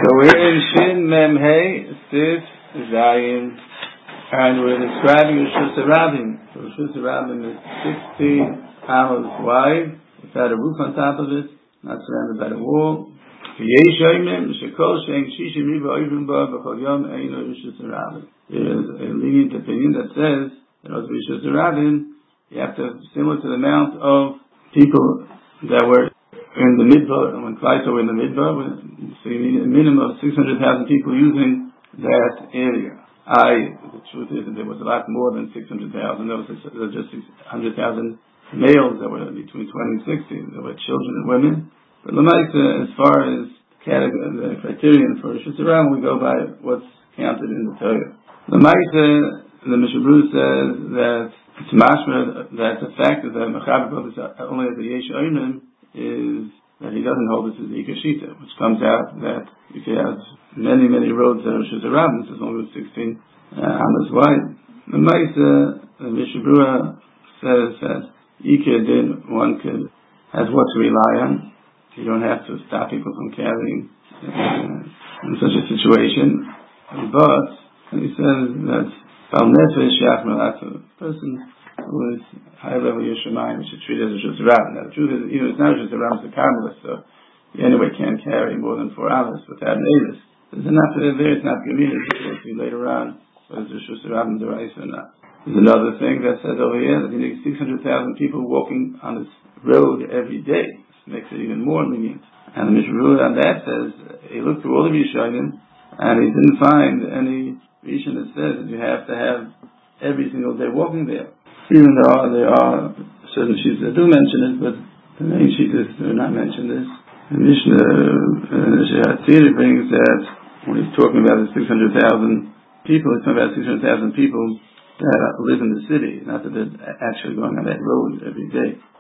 So we're in Shin Mem Hey Sif Zayin, and we're describing Rishus Harabim. So Rishus Harabim is 16 amos wide. It's got a roof on top of it, not surrounded by the wall. There's a lenient opinion that says that also Rishus Harabim, you have to, similar to the amount of people that were in the midbar, and when Klaisa were in the midbar, so you need a minimum of 600,000 people using that area. The truth is that there was a lot more than 600,000. There was just 100,000 males that were between 20 and 60. There were children and women. But Lamaisa, as far as the criterion for Rishus Harabim, we go by what's counted in the Torah. Lamaisa, the Mishnah Berurah says that it's mashma that the fact that the Mechaber is only at the Yesh Oimim is that he doesn't hold this as the Ikashita, which comes out that you can have many roads that are Rishus Harabim. This is only 16 amos wide. The Maisa, the Mishnah Berurah says that Ikar din, one has what to rely on. You don't have to stop people from carrying in such a situation. But he says that Bal Nefesh Yachmel, a person who is high level Yishamayim, which is treated as a Rishus Harabim. Now the truth is, it's not Rishus Harabim, it's a Carmelist, so you anyway can't carry more than 4 hours without an Eilis. There's enough there, it's not Gemini, we'll see later on whether it's Rishus Harabim D'Oraisa or not. There's another thing that says over here that you need 600,000 people walking on this road every day. This makes it even more lenient. And the Mishnah Berurah on that says, he looked through all the Rishonim and he didn't find any Rishon that says that you have to have every single day walking there. Even though there are certain sheets that do mention it, but the main sheet do not mention this. The Mishnah Shehatzir brings that when he's talking about the 600,000 people, he's talking about 600,000 people that live in the city, not that they're actually going on that road every day.